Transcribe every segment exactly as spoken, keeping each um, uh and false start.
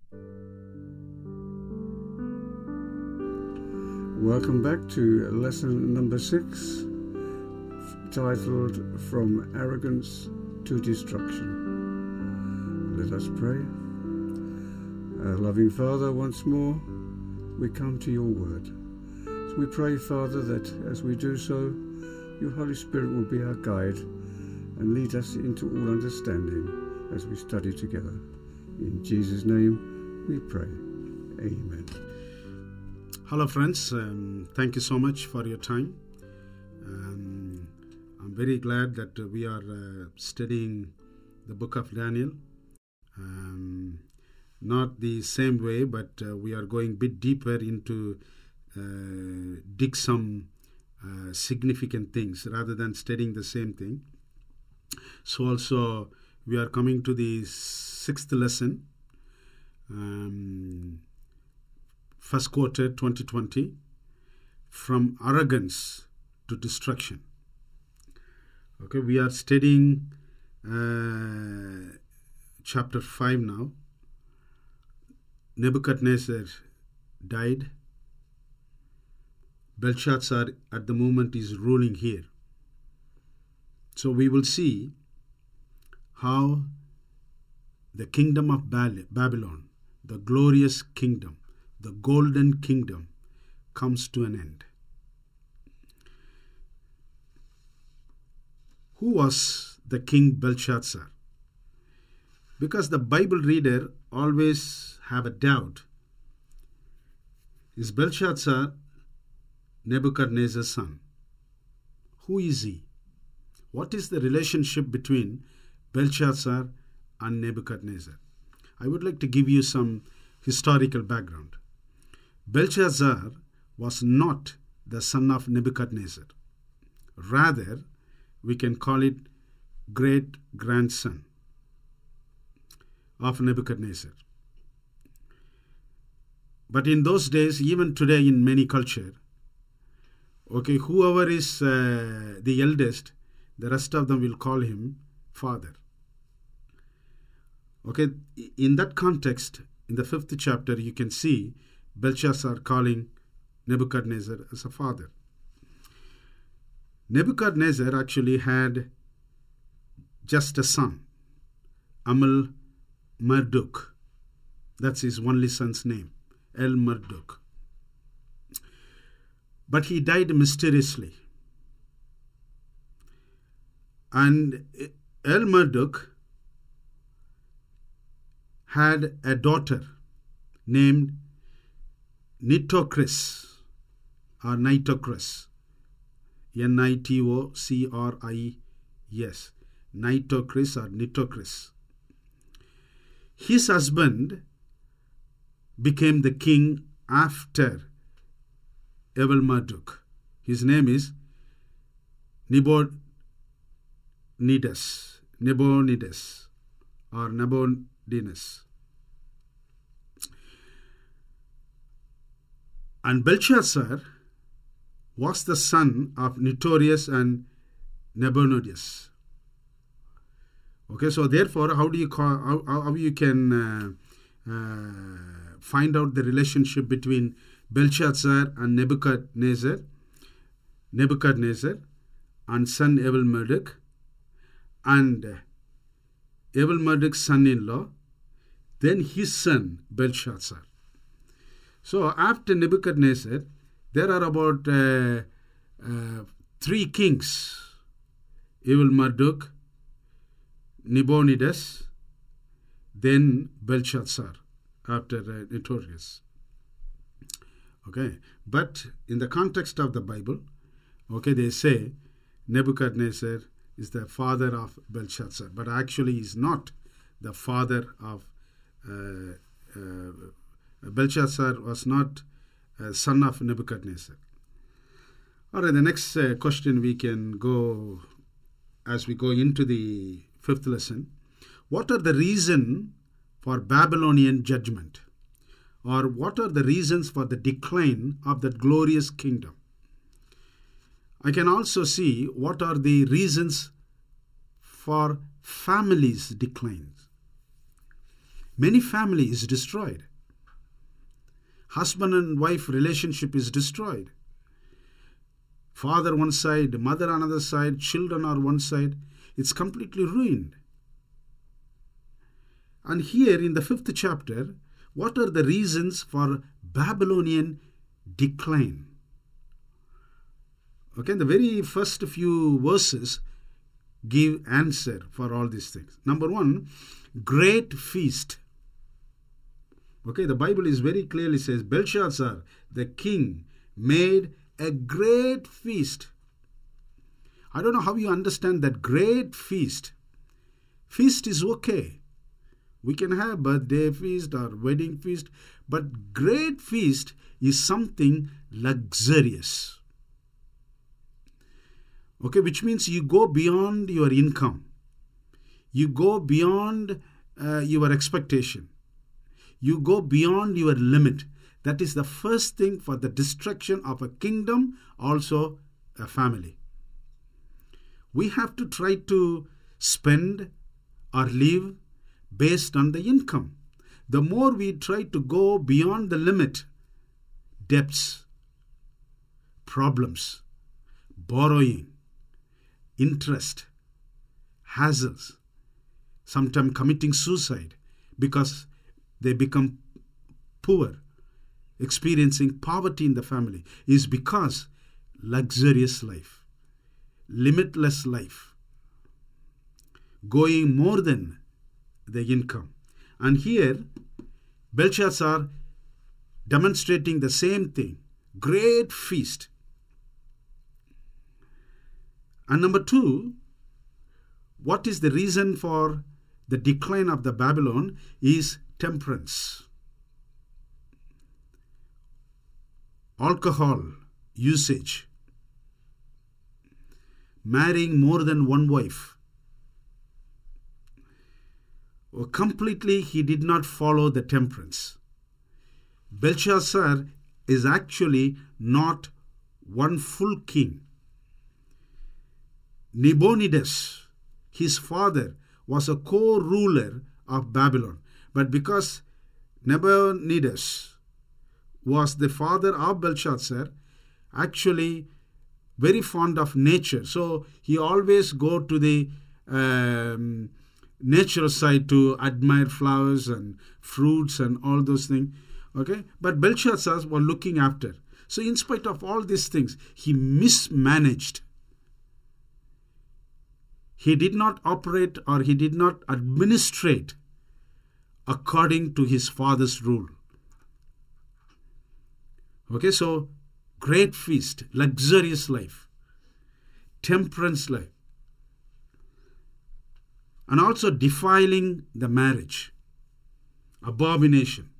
Welcome back to lesson number six, titled From Arrogance to Destruction. Let us pray. Our loving Father, once more we come to your word. So we pray, Father, that as we do so, your Holy Spirit will be our guide and lead us into all understanding as we study together. In Jesus' name we pray. Amen. Hello friends, um, thank you so much for your time. Um, I'm very glad that uh, we are uh, studying the book of Daniel. Um, not the same way, but uh, we are going a bit deeper into uh, dig some uh, significant things rather than studying the same thing. So also we are coming to the sixth lesson. Um, First quarter twenty twenty, from arrogance to destruction. Okay, we are studying uh, chapter five now. Nebuchadnezzar died. Belshazzar at the moment is ruling here. So we will see how the kingdom of Babylon, the glorious kingdom, the golden kingdom, comes to an end. Who was the king Belshazzar? Because the Bible reader always have a doubt. Is Belshazzar Nebuchadnezzar's son? Who is he? What is the relationship between Belshazzar and Nebuchadnezzar? I would like to give you some historical background. Belshazzar was not the son of Nebuchadnezzar. Rather, we can call it great-grandson of Nebuchadnezzar. But in those days, even today in many culture, okay, whoever is uh, the eldest, the rest of them will call him father. Okay, in that context, in the fifth chapter, you can see Belshazzar calling Nebuchadnezzar as a father. Nebuchadnezzar actually had just a son, Amel-Marduk. That's his only son's name, El-Marduk. But he died mysteriously. And El-Marduk had a daughter named Nitocris or Nitocris, N I T O C R I S, Nitocris or Nitocris. His husband became the king after Evil-Marduk. His name is Nabonidus, Nabonidus or Nabonidus. And Belshazzar was the son of Notorious and Nabonidus. Okay, so therefore, how do you call, how, how you can uh, uh, find out the relationship between Belshazzar and Nebuchadnezzar, Nebuchadnezzar, and son Evil-Marduk, and Evil-Marduk's son-in-law, then his son Belshazzar. So after Nebuchadnezzar, there are about uh, uh, three kings: Evil-Marduk, Nabonidus, then Belshazzar after uh, Notorious. Okay, but in the context of the Bible, okay, they say Nebuchadnezzar is the father of Belshazzar, but actually he is not the father of uh, uh, Belshazzar was not a son of Nebuchadnezzar. All right, the next uh, question we can go as we go into the fifth lesson. What are the reasons for Babylonian judgment? Or what are the reasons for the decline of that glorious kingdom? I can also see what are the reasons for families' declines. Many family is destroyed. Husband and wife relationship is destroyed. Father one side, mother another side, children are one side. It's completely ruined. And here in the fifth chapter, what are the reasons for Babylonian decline? Okay, the very first few verses give answer for all these things. Number one, great feast. Okay, the Bible is very clearly says, Belshazzar, the king, made a great feast. I don't know how you understand that great feast. Feast is okay. We can have birthday feast or wedding feast, but great feast is something luxurious. Okay, which means you go beyond your income. You go beyond uh, your expectation. You go beyond your limit. That is the first thing for the destruction of a kingdom, also a family. We have to try to spend or live based on the income. The more we try to go beyond the limit, debts, problems, borrowing, interest, hassles, sometimes committing suicide because they become poor, experiencing poverty in the family, is because luxurious life, limitless life, going more than the income. And here, Belshazzar demonstrating the same thing, great feast. And number two, what is the reason for the decline of the Babylon is temperance. Alcohol usage. Marrying more than one wife. Or completely he did not follow the temperance. Belshazzar is actually not one full king. Nabonidus, his father, was a co-ruler of Babylon. But because Nabonidus was the father of Belshazzar, actually very fond of nature. So he always go to the um, natural side to admire flowers and fruits and all those things. Okay, but Belshazzar was looking after. So in spite of all these things, he mismanaged. He did not operate or he did not administrate according to his father's rule. Okay, so great feast, luxurious life, temperance life, and also defiling the marriage, abomination.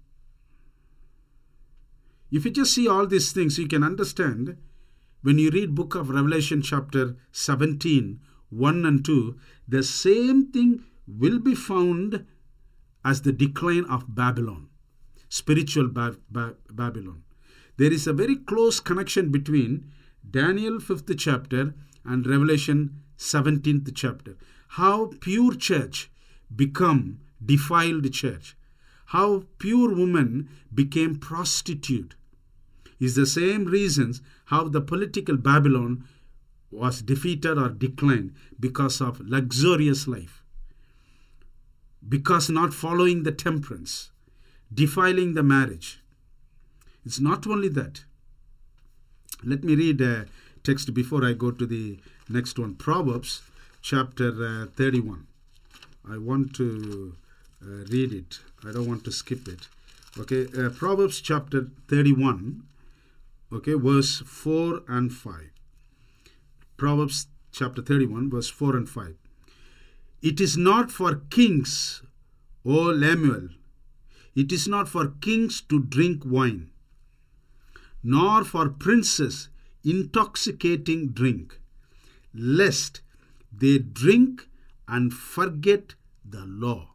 If you just see all these things, you can understand when you read book of Revelation chapter seventeen, one and two, the same thing will be found as the decline of Babylon, spiritual ba- ba- Babylon. There is a very close connection between Daniel fifth chapter and Revelation seventeenth chapter. How pure church become defiled church. How pure woman became prostitute. Is the same reasons how the political Babylon was defeated or declined because of luxurious life. Because not following the temperance, defiling the marriage. It's not only that. Let me read a text before I go to the next one. Proverbs chapter uh, thirty-one. I want to uh, read it. I don't want to skip it. Okay, uh, Proverbs chapter thirty-one, okay, verse four and five. Proverbs chapter thirty-one, verse four and five. It is not for kings, O Lemuel, it is not for kings to drink wine, nor for princes intoxicating drink, lest they drink and forget the law.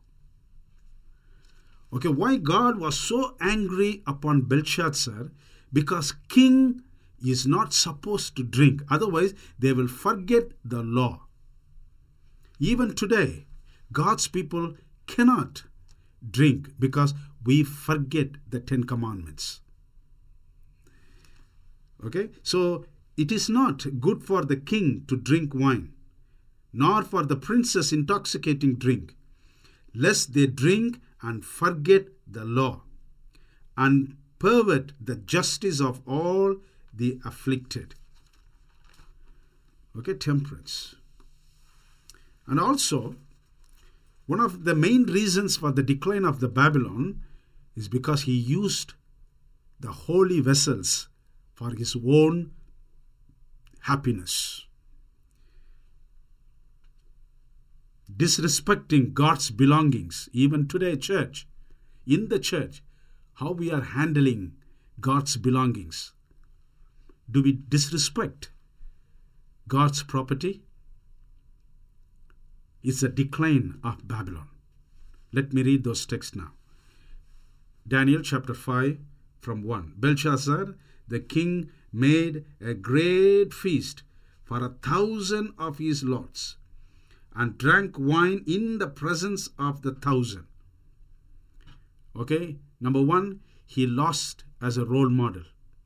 Okay, why God was so angry upon Belshazzar? Because king is not supposed to drink. Otherwise, they will forget the law. Even today, God's people cannot drink because we forget the Ten Commandments. Okay, so it is not good for the king to drink wine, nor for the princess intoxicating drink, lest they drink and forget the law, and pervert the justice of all the afflicted. Okay, temperance. And also, one of the main reasons for the decline of the Babylon is because he used the holy vessels for his own happiness. Disrespecting God's belongings. Even today, church, in the church, how we are handling God's belongings. Do we disrespect God's property? It's a decline of Babylon. Let me read those texts now. Daniel chapter five from one. Belshazzar, the king, made a great feast for a thousand of his lords, and drank wine in the presence of the thousand. Okay, number one, he lost as a role model,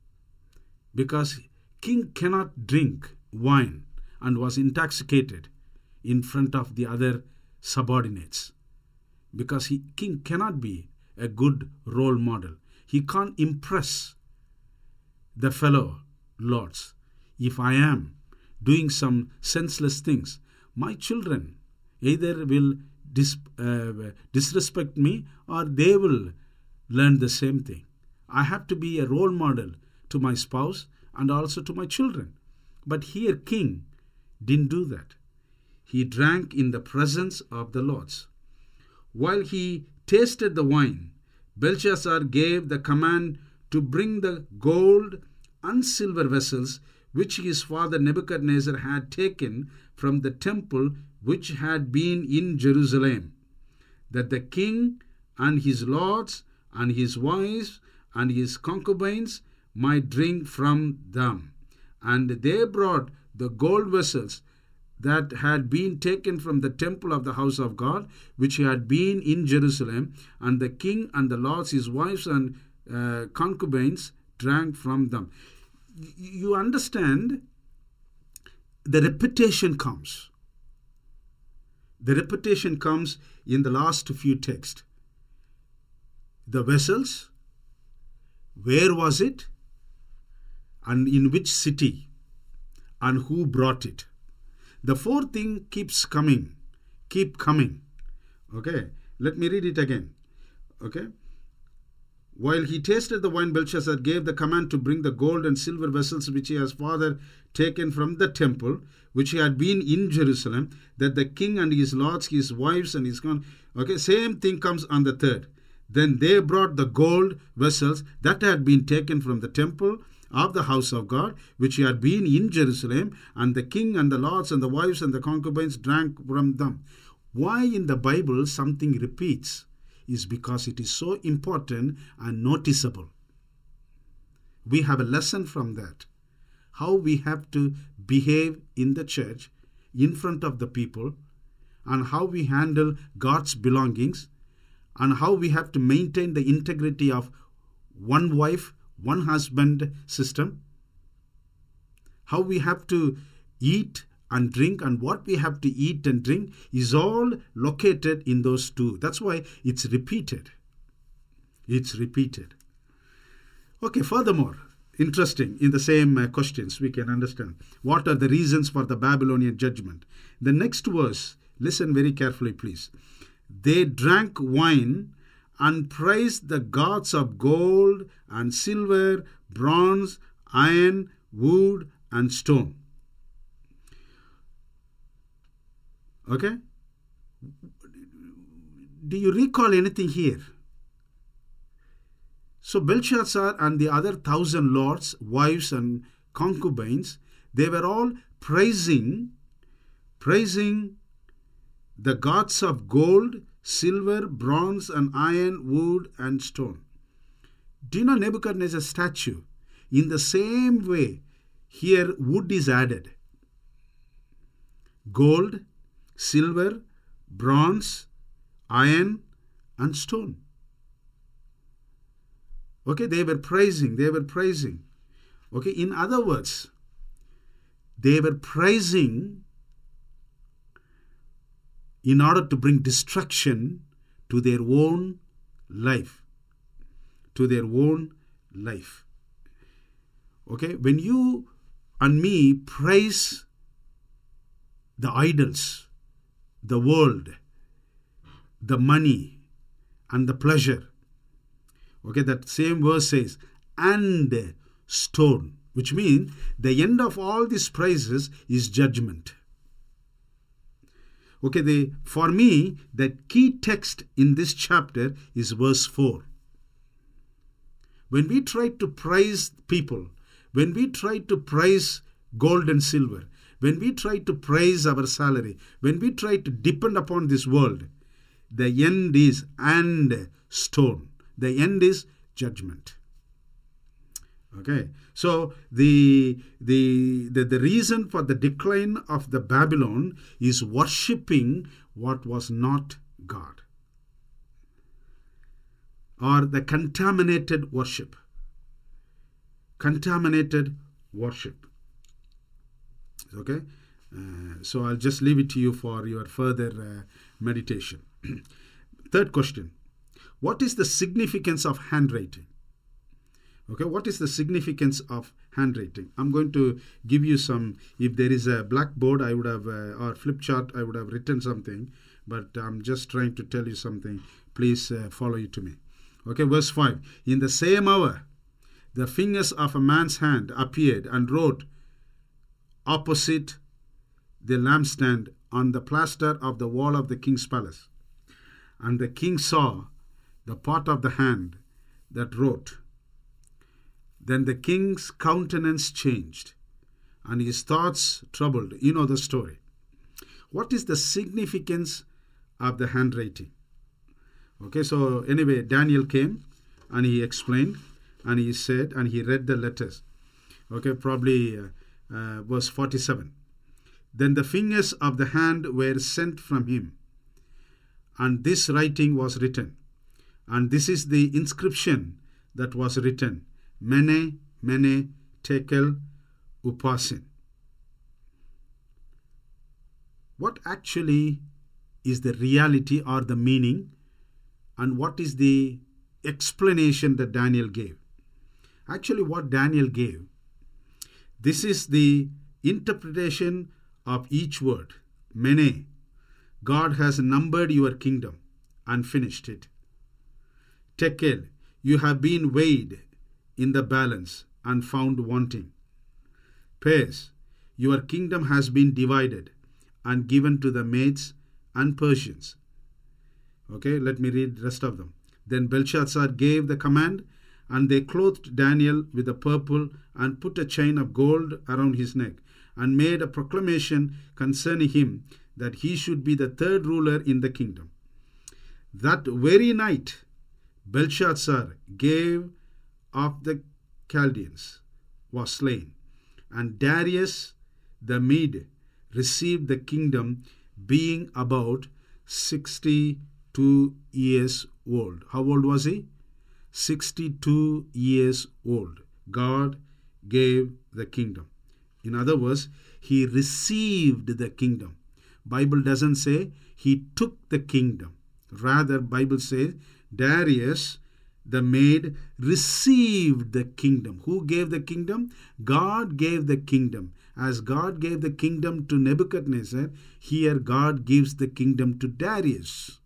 because king cannot drink wine and was intoxicated in front of the other subordinates, because he king cannot be a good role model. He can't impress the fellow lords. If I am doing some senseless things, my children either will dis, uh, disrespect me, or they will learn the same thing. I have to be a role model to my spouse and also to my children. But here king didn't do that. He drank in the presence of the lords. While he tasted the wine, Belshazzar gave the command to bring the gold and silver vessels which his father Nebuchadnezzar had taken from the temple which had been in Jerusalem, that the king and his lords and his wives and his concubines might drink from them. And they brought the gold vessels that had been taken from the temple of the house of God, which had been in Jerusalem, and the king and the lords, his wives and uh, concubines, drank from them. You understand, the repetition comes. The repetition comes in the last few texts. The vessels, where was it, and in which city, and who brought it. The fourth thing keeps coming, keep coming. Okay, let me read it again. Okay. While he tasted the wine, Belshazzar gave the command to bring the gold and silver vessels which his father taken from the temple, which had been in Jerusalem, that the king and his lords, his wives and his con. Okay, same thing comes on the third. Then they brought the gold vessels that had been taken from the temple of the house of God, which had been in Jerusalem, and the king and the lords and the wives and the concubines drank from them. Why in the Bible something repeats is because it is so important and noticeable. We have a lesson from that. How we have to behave in the church, in front of the people, and how we handle God's belongings, and how we have to maintain the integrity of one wife, one husband system, how we have to eat and drink, and what we have to eat and drink is all located in those two. That's why it's repeated. It's repeated. Okay, furthermore, interesting, in the same uh, questions we can understand. What are the reasons for the Babylonian judgment? The next verse, listen very carefully please. They drank wine and praised the gods of gold and silver, bronze, iron, wood, and stone. Okay? Do you recall anything here? So Belshazzar and the other thousand lords, wives, and concubines, they were all praising, praising the gods of gold, silver, bronze, and iron, wood, and stone. Do you know Nebuchadnezzar's statue? In the same way, here wood is added. Gold, silver, bronze, iron, and stone. Okay, they were praising, they were praising. Okay, in other words, they were praising in order to bring destruction to their own life. To their own life. Okay, when you and me praise the idols, the world, the money, and the pleasure, okay, that same verse says, and stone, which means the end of all these praises is judgment. Okay, the, for me, the key text in this chapter is verse four. When we try to praise people, when we try to praise gold and silver, when we try to praise our salary, when we try to depend upon this world, the end is and stone. The end is judgment. Okay, so the, the, the, the reason for the decline of the Babylon is worshipping what was not God, or the contaminated worship. Contaminated worship. Okay, uh, so I'll just leave it to you for your further uh, meditation. Third question: what is the significance of handwriting? Okay, what is the significance of handwriting? I'm going to give you some. If there is a blackboard, I would have, uh, or flip chart, I would have written something, but I'm just trying to tell you something. Please uh, follow it to me. Okay, verse five. In the same hour, the fingers of a man's hand appeared and wrote opposite the lampstand on the plaster of the wall of the king's palace. And the king saw the part of the hand that wrote. Then the king's countenance changed, and his thoughts troubled. You know the story. What is the significance of the handwriting? Okay, so anyway, Daniel came and he explained, and he said, and he read the letters. Okay, probably uh, uh, verse forty-seven. Then the fingers of the hand were sent from him, and this writing was written. And this is the inscription that was written: Mene, Mene, Tekel, Upasin. What actually is the reality or the meaning, and what is the explanation that Daniel gave? Actually, what Daniel gave, this is the interpretation of each word. Mene, God has numbered your kingdom and finished it. Tekel, you have been weighed in the balance and found wanting. Pes, your kingdom has been divided and given to the Medes and Persians. Okay, let me read the rest of them. Then Belshazzar gave the command, and they clothed Daniel with a purple and put a chain of gold around his neck, and made a proclamation concerning him that he should be the third ruler in the kingdom. That very night, Belshazzar gave of the Chaldeans was slain, and Darius the Mede received the kingdom, being about sixty-two years old. How old was he? sixty-two years old. God gave the kingdom. In other words, he received the kingdom. Bible doesn't say he took the kingdom. Rather, Bible says Darius the Mede received the kingdom. Who gave the kingdom? God gave the kingdom. As God gave the kingdom to Nebuchadnezzar, here God gives the kingdom to Darius.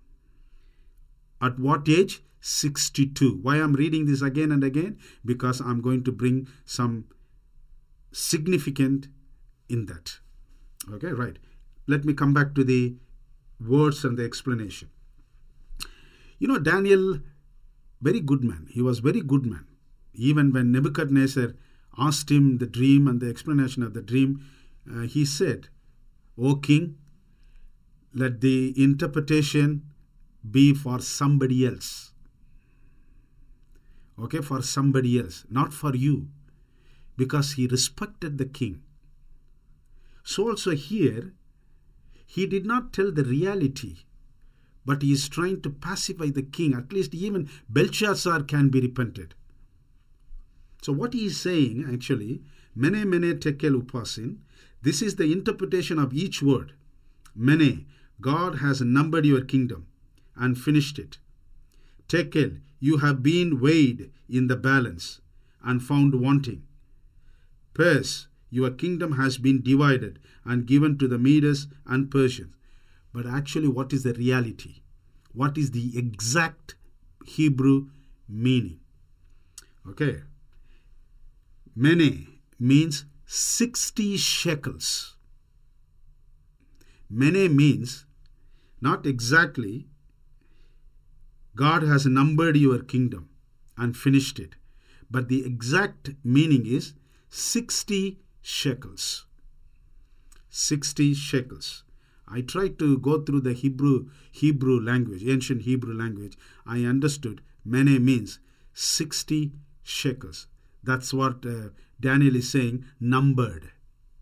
At what age? sixty-two. Why I'm reading this again and again? Because I'm going to bring some significant in that. Okay, right. Let me come back to the words and the explanation. You know, Daniel, very good man. He was very good man. Even when Nebuchadnezzar asked him the dream and the explanation of the dream, uh, he said, O king, let the interpretation be for somebody else. Okay, for somebody else, not for you. Because he respected the king. So also here, he did not tell the reality, but he is trying to pacify the king. At least even Belshazzar can be repented. So what he is saying actually, Mene Mene Tekel Upasin, this is the interpretation of each word. Mene, God has numbered your kingdom and finished it. Tekel, you have been weighed in the balance and found wanting. Pers, your kingdom has been divided and given to the Medes and Persians. But actually, what is the reality? What is the exact Hebrew meaning? Okay. Mene means sixty shekels. Mene means not exactly God has numbered your kingdom and finished it, but the exact meaning is sixty shekels. sixty shekels. I tried to go through the Hebrew Hebrew language, ancient Hebrew language. I understood Mene means sixty shekels. That's what uh, Daniel is saying, numbered.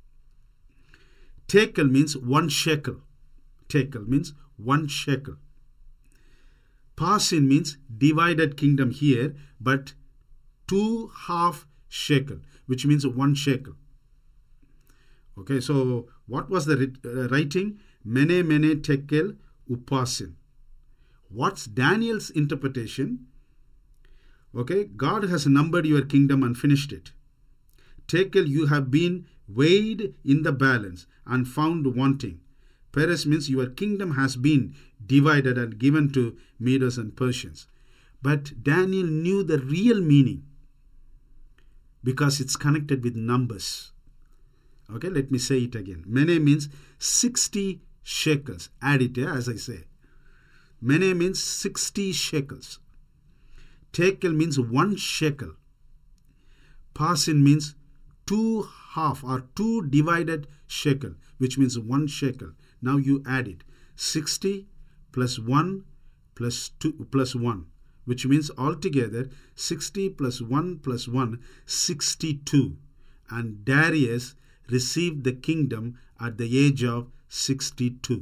Tekel means one shekel. Tekel means one shekel. Parsin means divided kingdom here, but two half shekel, which means one shekel. Okay, so what was the uh, writing? Mene Mene Tekel Upasin. What's Daniel's interpretation? Okay, God has numbered your kingdom and finished it. Tekel, you have been weighed in the balance and found wanting. Peres means your kingdom has been divided and given to Medes and Persians. But Daniel knew the real meaning because it's connected with numbers. Okay, let me say it again. Mene means sixty shekels. Add it, yeah, as I say. Mene means sixty shekels. Tekel means one shekel. Parsin means two half or two divided shekel, which means one shekel. Now you add it. sixty plus one plus two plus one, which means altogether sixty plus one plus one, sixty-two. And Darius received the kingdom at the age of sixty-two.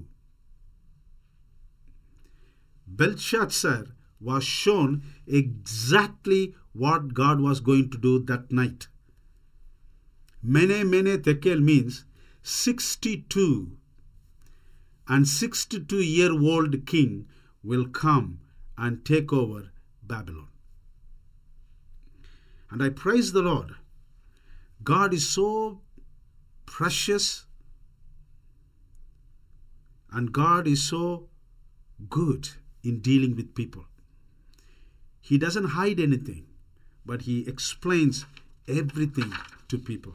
Belshazzar was shown exactly what God was going to do that night. Mene Mene Tekel means sixty-two, and sixty-two-year-old king will come and take over Babylon. And I praise the Lord. God is so precious, and God is so good in dealing with people. He doesn't hide anything, but he explains everything to people.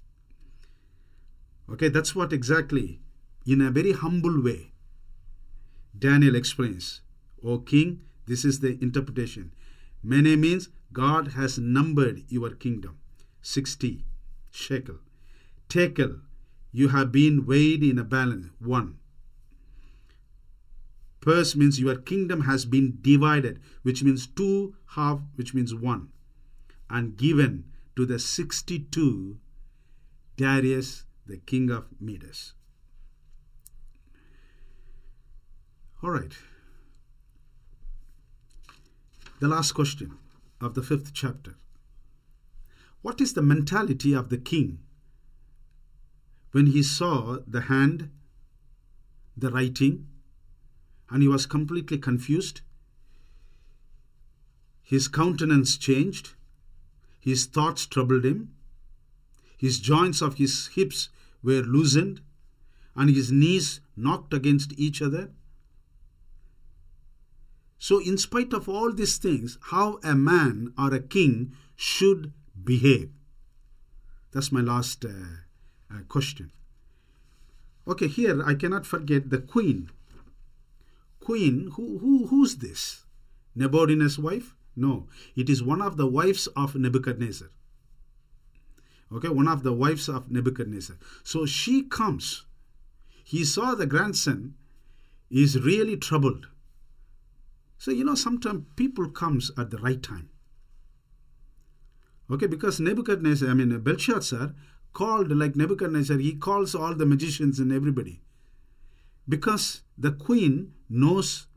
Okay, that's what exactly, in a very humble way, Daniel explains. O king, this is the interpretation. Mene means God has numbered your kingdom, sixty shekel. Tekel, you have been weighed in a balance, one. Pers means your kingdom has been divided, which means two half, which means one, and given to the sixty-two, Darius, the king of Medes. All right. The last question of the fifth chapter. What is the mentality of the king when he saw the hand, the writing, and he was completely confused? His countenance changed. His thoughts troubled him. His joints of his hips were loosened, and his knees knocked against each other. So in spite of all these things, how a man or a king should behave? That's my last uh, uh, question. Okay, here I cannot forget the queen. Queen, who, who who's this? Nebuchadnezzar's wife? No, it is one of the wives of Nebuchadnezzar. Okay, one of the wives of Nebuchadnezzar. So she comes. He saw the grandson is really troubled. So, you know, sometimes people comes at the right time. Okay, because Nebuchadnezzar, I mean, Belshazzar called, like Nebuchadnezzar, he calls all the magicians and everybody. Because the queen knows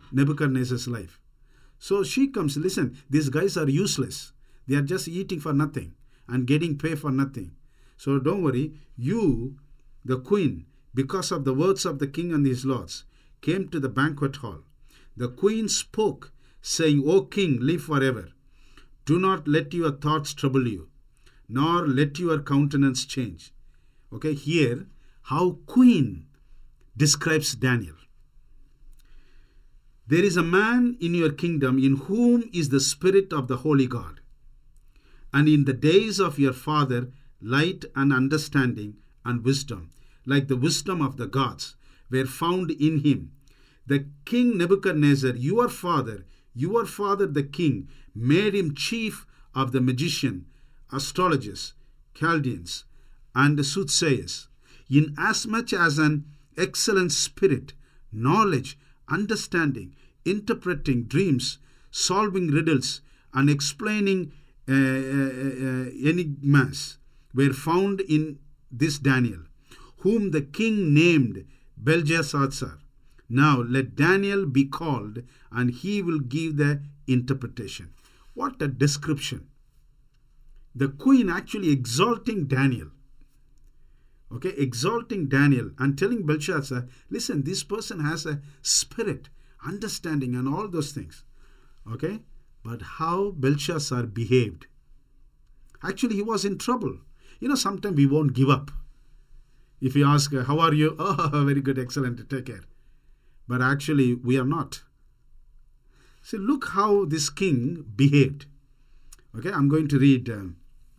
Nebuchadnezzar's life. So she comes, listen, these guys are useless. They are just eating for nothing and getting pay for nothing. So don't worry, you, the queen, because of the words of the king and his lords, came to the banquet hall. The queen spoke, saying, O king, live forever. Do not let your thoughts trouble you, nor let your countenance change. Okay, here, how queen describes Daniel. There is a man in your kingdom in whom is the spirit of the holy God. And in the days of your father, light and understanding and wisdom, like the wisdom of the gods, were found in him. The king Nebuchadnezzar, your father, your father the king, made him chief of the magician, astrologers, Chaldeans, and soothsayers, inasmuch as an excellent spirit, knowledge, understanding, interpreting dreams, solving riddles, and explaining uh, uh, uh, enigmas were found in this Daniel, whom the king named Belteshazzar. Now let Daniel be called, and he will give the interpretation. What a description. The queen actually exalting Daniel. Okay, exalting Daniel and telling Belshazzar, listen, this person has a spirit, understanding, and all those things. Okay, but how Belshazzar behaved. Actually, he was in trouble. You know, sometimes we won't give up. If you ask, how are you? Oh, very good, excellent, take care. But actually, we are not. See, look how this king behaved. Okay, I'm going to read um,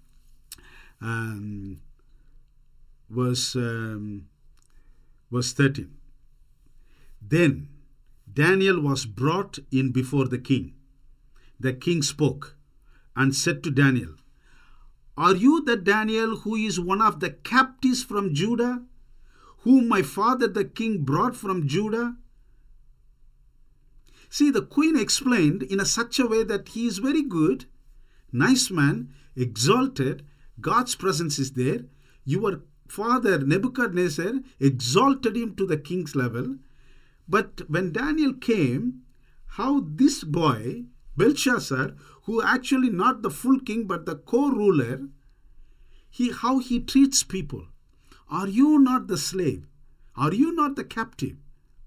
um, verse, um, verse thirteen. Then Daniel was brought in before the king. The king spoke and said to Daniel, Are you the Daniel who is one of the captives from Judah, whom my father the king brought from Judah? See, the queen explained in a such a way that he is very good, nice man, exalted, God's presence is there. Your father Nebuchadnezzar exalted him to the king's level. But when Daniel came, how this boy, Belshazzar, who actually not the full king but the co-ruler, he how he treats people. Are you not the slave? Are you not the captive?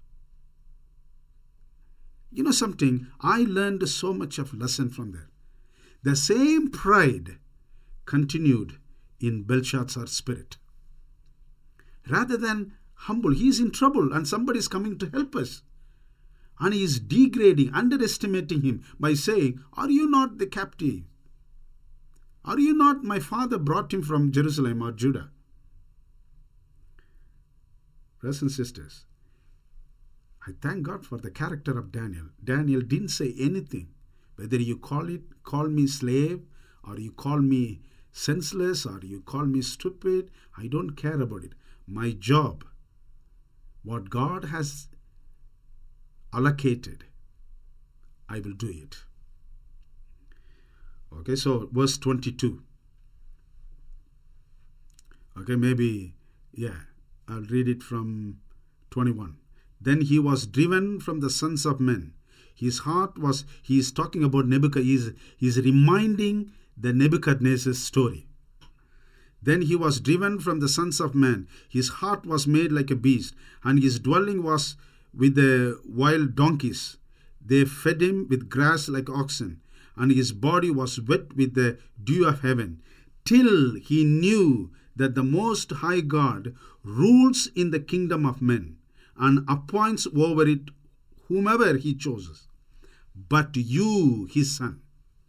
You know something, I learned so much of lesson from there. The same pride continued in Belshazzar's spirit. Rather than humble, he is in trouble and somebody is coming to help us. And he is degrading, underestimating him by saying, Are you not the captive? Are you not my father brought him from Jerusalem or Judah? Brothers and sisters, I thank God for the character of Daniel. Daniel didn't say anything. Whether you call it, call me slave, or you call me senseless, or you call me stupid, I don't care about it. My job, what God has allocated, I will do it. Okay, so verse twenty-two. Okay, maybe, yeah, I'll read it from twenty-one. Then he was driven from the sons of men. His heart was, he is talking about Nebuchadnezzar, he is, he is reminding the Nebuchadnezzar's story. Then he was driven from the sons of men. His heart was made like a beast, and his dwelling was with the wild donkeys. They fed him with grass like oxen, and his body was wet with the dew of heaven, till he knew that the Most High God rules in the kingdom of men, and appoints over it whomever he chooses. But you, his son,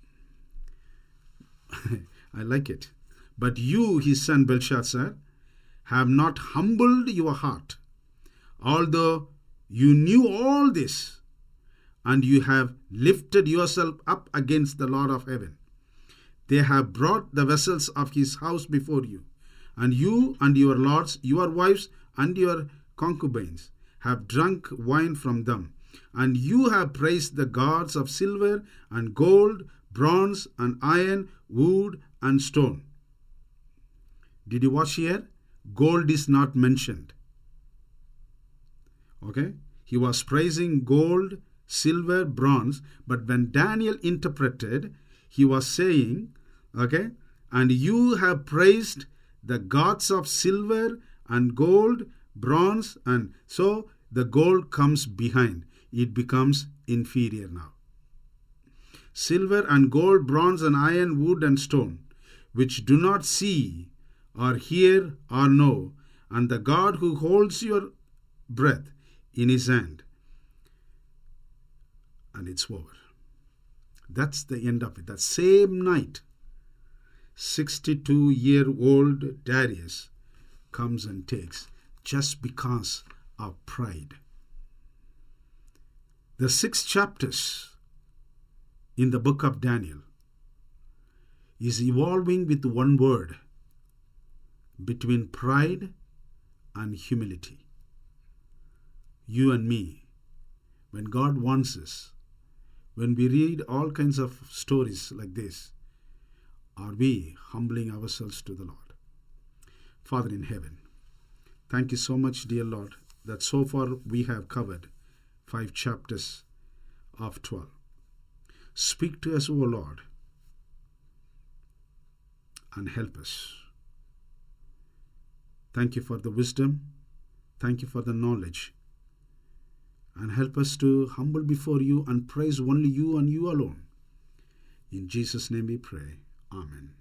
I like it. But you, his son Belshazzar, have not humbled your heart, although you knew all this, and you have lifted yourself up against the Lord of heaven. They have brought the vessels of his house before you, and you and your lords, your wives, and your concubines have drunk wine from them, and you have praised the gods of silver and gold, bronze and iron, wood and stone. Did you watch here? Gold is not mentioned. Okay? He was praising gold, silver, bronze. But when Daniel interpreted, he was saying, okay, and you have praised the gods of silver and gold, bronze, and so the gold comes behind. It becomes inferior now. Silver and gold, bronze and iron, wood and stone, which do not see or hear or know, and the God who holds your breath in his hand. And it's over. That's the end of it. That same night, sixty-two-year-old Darius comes and takes, just because of pride. The six chapters in the book of Daniel is evolving with one word, between pride and humility. You and me, when God wants us, when we read all kinds of stories like this, are we humbling ourselves to the Lord? Father in heaven, thank you so much, dear Lord, that so far we have covered five chapters of twelve. Speak to us, O Lord, and help us. Thank you for the wisdom. Thank you for the knowledge. And help us to humble before you and praise only you and you alone. In Jesus' name we pray. Amen.